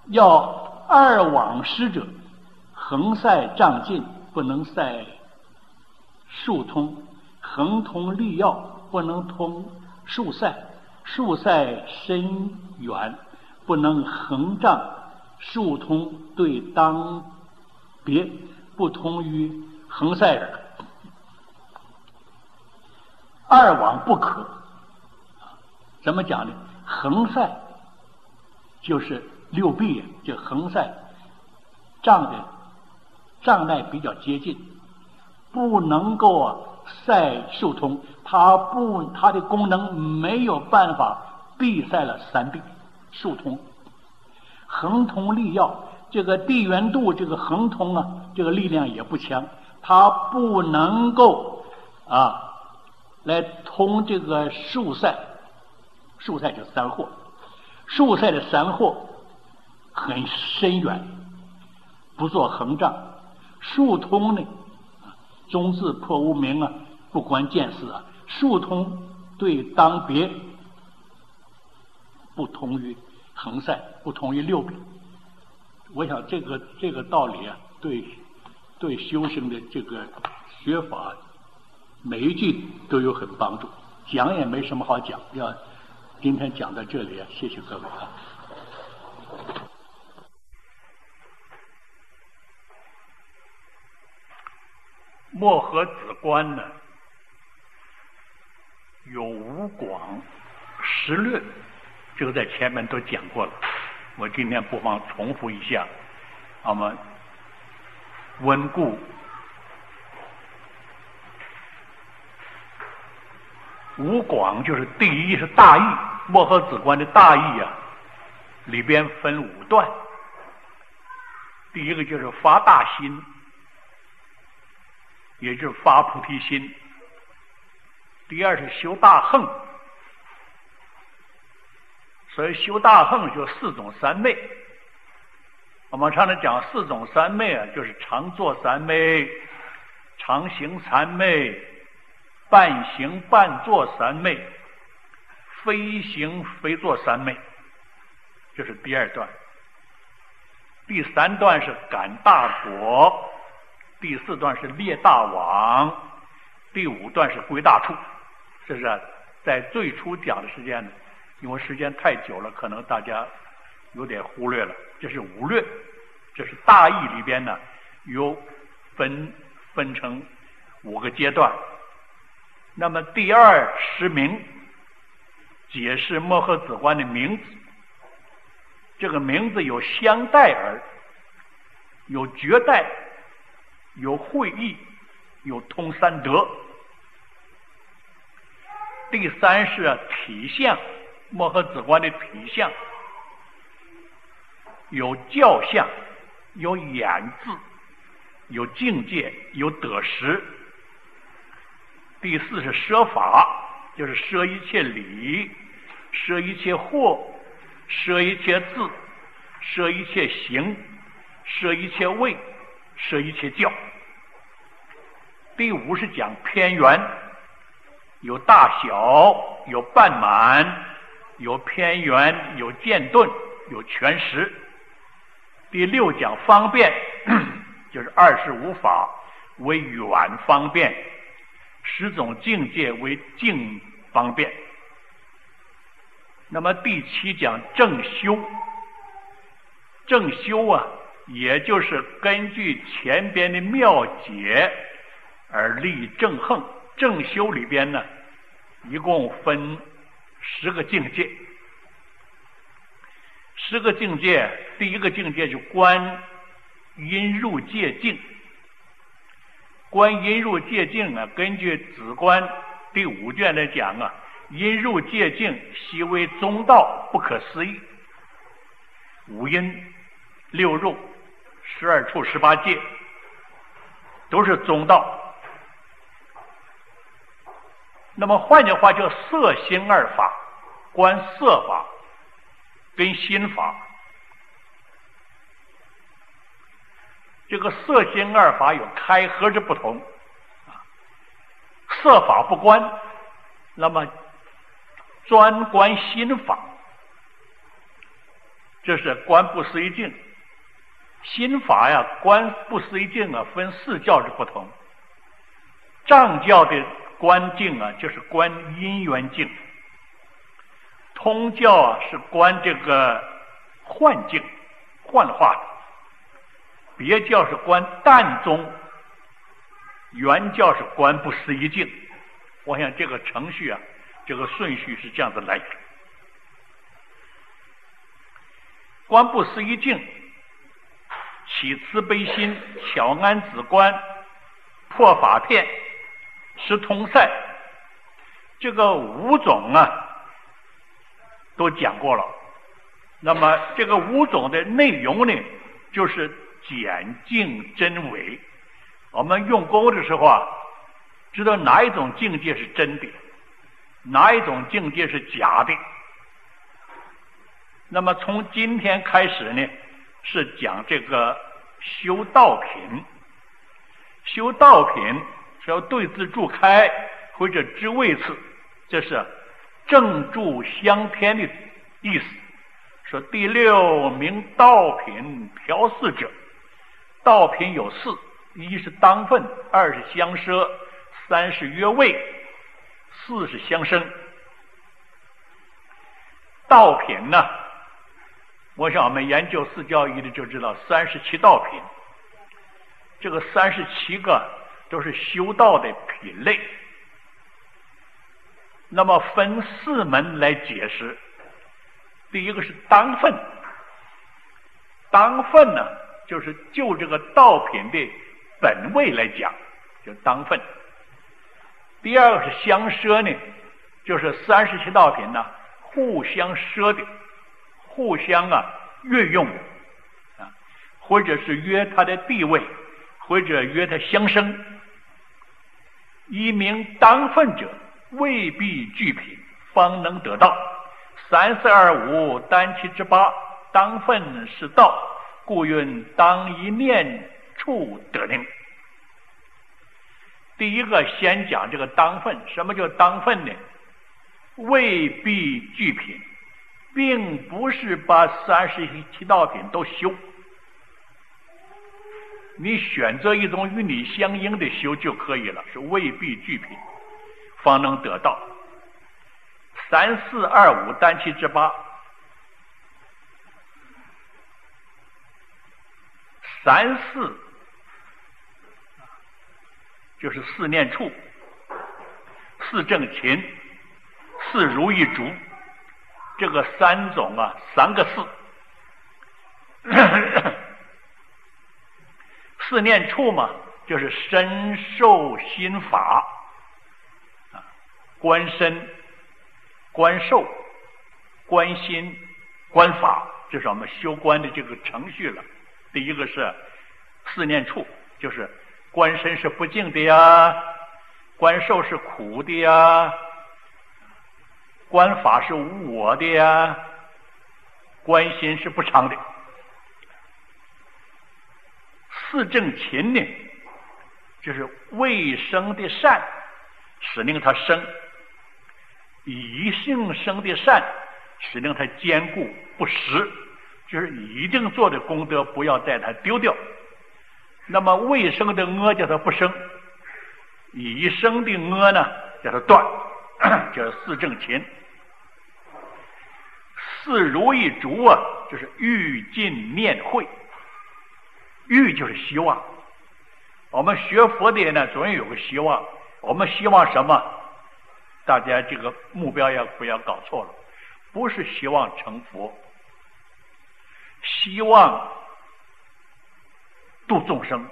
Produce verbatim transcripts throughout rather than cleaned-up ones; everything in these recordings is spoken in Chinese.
要二往施者，横塞障尽，不能塞竖通；横通利要，不能通竖塞；竖塞深远，不能横障；竖通对当别，不通于横塞耳。二往不可，怎么讲呢？横塞就是六臂，就横塞障的障碍比较接近，不能够啊塞竖通，它不它的功能没有办法闭塞了三臂竖通。横通利要，这个地缘度这个横通啊，这个力量也不强，它不能够啊来通这个竖塞，竖塞就三惑，竖塞的三惑很深远，不做横障；竖通呢，中字破无明啊，不关见思啊，竖通对当别，不同于横塞，不同于六臂。我想这个这个道理啊，对对修行的这个学法每一句都有很帮助。讲也没什么好讲，要今天讲到这里啊，谢谢各位啊。 墨河子观呢，有五广十略，这个在前面都讲过了，我今天不妨重复一下，我们温故。五广就是第一是大义，墨河子观的大义啊，里边分五段。第一个就是发大心，也就是发菩提心。第二是修大横，所以修大横就四种三昧。我们常常讲四种三昧啊，就是常坐三昧、常行三昧、半行半坐三昧、非行非坐三昧，这是第二段。第三段是感大果，第四段是列大往，第五段是归大处。这是、啊、在最初讲的时间呢，因为时间太久了，可能大家有点忽略了。这是五略，这是大义里边呢，有分分成五个阶段。那么第二实名，解释墨河子观的名字。这个名字有相待而，有绝代，有会意，有通三德。第三是体相，墨河子观的体相有教相，有眼字，有境界，有得实。第四是摄法，就是摄一切理，摄一切惑，摄一切字，摄一切行，摄一切位，摄一切教。第五是讲偏圆，有大小，有半满，有偏圆，有渐顿，有全实。第六讲方便，就是二十五法为远方便，十种境界为近方便。那么第七讲正修，正修啊，也就是根据前边的妙解而立正横。正修里边呢，一共分十个境界。十个境界，第一个境界就观因入界境。观因入界境啊，根据子观第五卷来讲啊，因入界境悉为中道，不可思议。五因、六入、十二处、十八界，都是中道。那么换句话，就色心二法，观色法跟心法。这个色心二法有开合之不同，色法不观，那么专观心法。 这是观不思议境。心法呀，观不思议境啊，分四教之不同。藏教的观境啊，就是观因缘境；通教啊，是观这个幻境、幻化的；别教是观淡宗；原教是观不思议境。我想这个程序啊，这个顺序是这样子来的。观不思议境，起慈悲心，巧安止观，破法片，识通塞，这个五种啊都讲过了。那么这个五种的内容呢，就是简净真伪。我们用功的时候啊，知道哪一种境界是真的，哪一种境界是假的。那么从今天开始呢，是讲这个修道品。修道品是要对治助开或者知位次，这是正助相偏的意思。说第六名道品调四者，道品有四：一是当分，二是相摄，三是约位，四是相生。道品呢，我想我们研究四教义的就知道，三十七道品。这个三十七个都是修道的品类。那么分四门来解释。第一个是当分，当分呢，就是就这个道品的本位来讲，就当分。第二个是相摄呢，就是三十七道品呢互相摄的，互相啊运用的啊，或者是约他的地位，或者约他相生。一名当分者，未必具品，方能得道。三四二五单七之八，当分是道，故云当一念处得令。第一个先讲这个当分。什么叫当分呢？未必具品，并不是把三十七道品都修，你选择一种与你相应的修就可以了，是未必具品，方能得道。三四二五单七之八，三四就是四念处，四正勤，四如意足，这个三种啊，三个四。四念处嘛，就是身受心法啊，观身、观受、观心、观法，这是我们修观的这个程序了。第一个是四念处，就是观身是不净的呀，观受是苦的呀，观法是无我的呀，观心是不常的。四正勤呢，就是未生的善使令它生，已性生的善使令它坚固不实，就是已经做的功德不要再它丢掉。那么未生的恶叫它不生，已生的恶呢叫它断，叫四正勤。四如意足啊，就是欲尽念慧。欲就是希望，我们学佛的人呢，总有个希望。我们希望什么？大家这个目标要不要搞错了？不是希望成佛，希望度众生。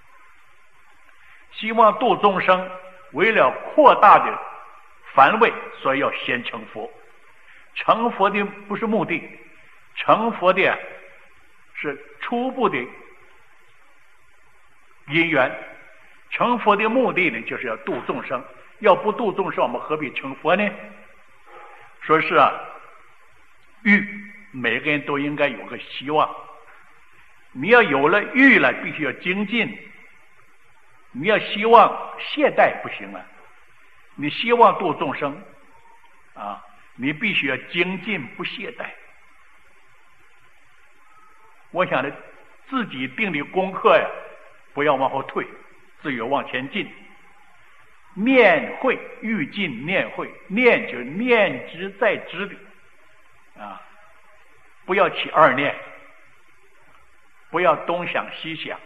希望度众生，为了扩大的范围，所以要先成佛。成佛的不是目的，成佛的是初步的因缘。成佛的目的呢，就是要度众生。要不度众生，我们何必成佛呢？说是啊，欲每个人都应该有个希望。你要有了欲了，必须要精进。你要希望懈怠不行啊！你希望度众生啊，你必须要精进不懈怠。 我想呢，自己定的功课呀，不要往后退，只有往前进。念会，欲进念会，念就是念之在知的啊，不要起二念，不要东想西想，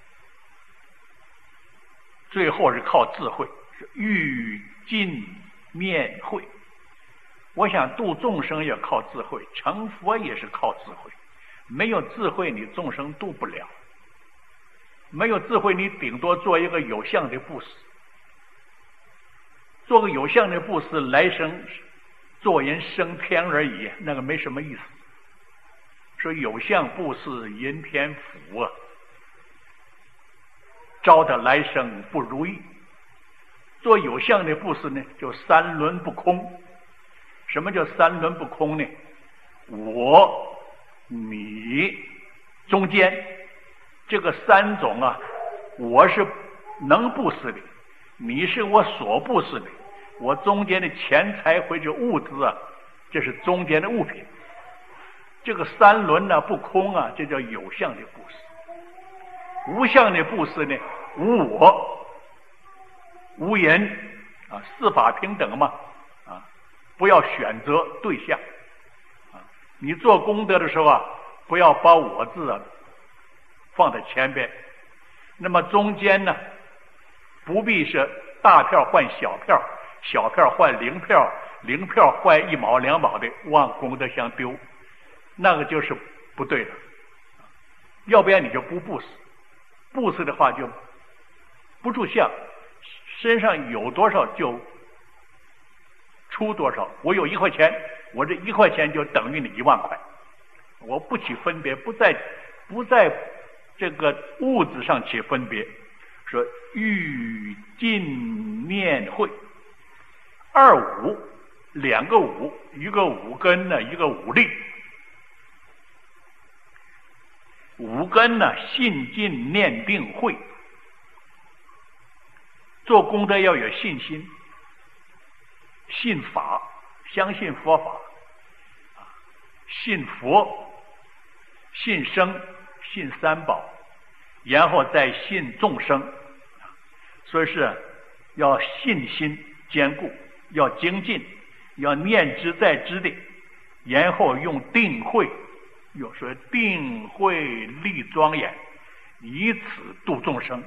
最后是靠智慧，是欲进念会。我想度众生也靠智慧，成佛也是靠智慧。没有智慧，你众生度不了；没有智慧，你顶多做一个有相的布施。做个有相的布施，来生做人升天而已，那个没什么意思。说有相布施人天福啊，招他来生不如意。做有相的布施呢，就三轮不空。什么叫三轮不空呢？我、你、中间这个三种啊，我是能布施的，你是我所布施的，我中间的钱财或者物资啊，这是中间的物品。这个三轮呢不空啊，这叫有相的布施。无相的布施呢，无我、无人啊，四法平等嘛啊，不要选择对象啊。你做功德的时候啊，不要把我字啊放在前边。那么中间呢，不必是大票换小票，小票换零票，零票换一毛两毛的往功德箱丢，那个就是不对的。要不然你就不布施，布施的话就不住相，身上有多少就出多少。我有一块钱，我这一块钱就等于你一万块，我不起分别，不在不在这个物质上起分别。说欲尽念会，二五，两个五，一个五根呢，一个五力。五根呢，信尽念定慧。做功德要有信心，信法，相信佛法，信佛，信生，信三宝，然后再信众生。所以是要信心坚固，要精进，要念之在知的，然后用定慧，有说定慧立庄严，以此度众生。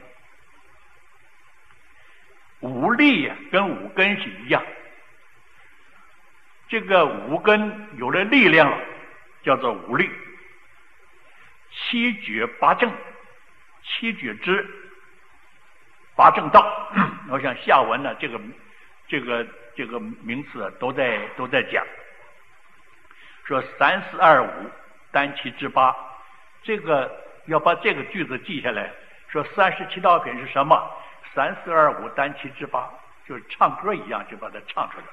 五力呀，跟五根是一样。这个五根有了力量了，叫做五力。七觉八正，七觉之八正道。我想下文呢，这个这个这个名词啊，都在都在讲。说三四二五单七之八，这个要把这个句子记下来。说三十七道品是什么？三四二五单七之八，就是唱歌一样，就把它唱出来。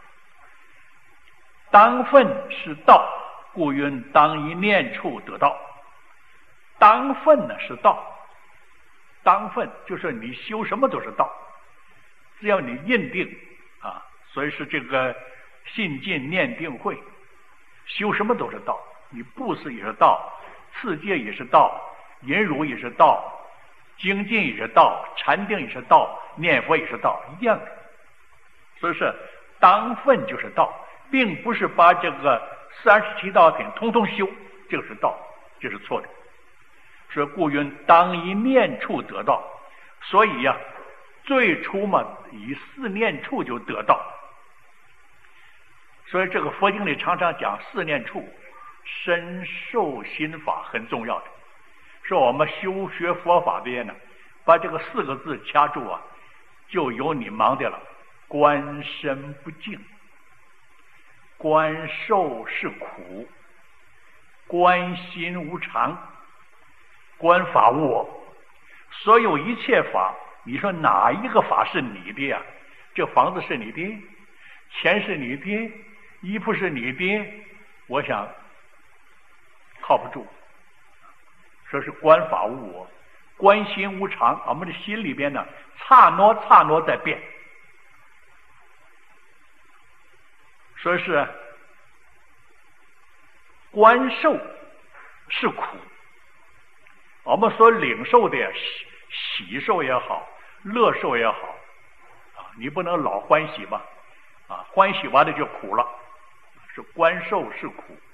当分是道，故云当一念处得道。当分呢是道，当分就是你修什么都是道，只要你认定啊，所以是这个信尽念定慧，修什么都是道。你布施也是道，持戒也是道，忍辱也是道，精进也是道，禅定也是道，念佛也是道，一样的。所以说当分就是道，并不是把这个三十七道品通通修，这个是道，这是错的。说故云当一念处得道，所以呀、啊，最初嘛以四念处就得道。所以这个佛经里常常讲四念处，身受心法很重要的。说我们修学佛法的人呢，把这个四个字掐住啊，就有你忙的了。观身不净，观受是苦，观心无常，观法无我。所有一切法，你说哪一个法是你的呀？这房子是你的，钱是你的，衣服是你的，我想靠不住。说是观法无我，观心无常，我们的心里边呢，刹那刹那在变。说是观受是苦， 我们所领受的喜喜受也好，乐受也好，啊，你不能老欢喜吧？啊，欢喜完了就苦了，是观受是苦。